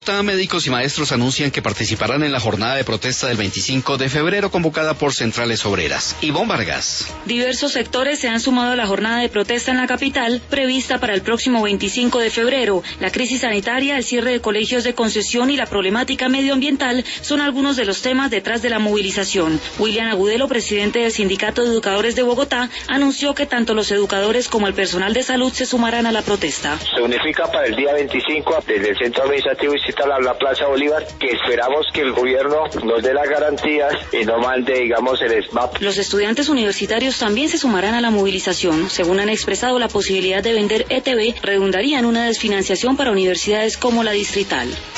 Médicos y maestros anuncian que participarán en la jornada de protesta del 25 de febrero convocada por centrales obreras. Ivonne Vargas. Diversos sectores se han sumado a la jornada de protesta en la capital, prevista para el próximo 25 de febrero. La crisis sanitaria, el cierre de colegios de concesión y la problemática medioambiental son algunos de los temas detrás de la movilización. William Agudelo, presidente del Sindicato de Educadores de Bogotá, anunció que tanto los educadores como el personal de salud se sumarán a la protesta. Se unifica para el día 25 desde el centro administrativo a la Plaza Bolívar, que esperamos que el gobierno nos dé las garantías y no mande, digamos, el SMAP. Los estudiantes universitarios también se sumarán a la movilización. Según han expresado, la posibilidad de vender ETB redundaría en una desfinanciación para universidades como la Distrital.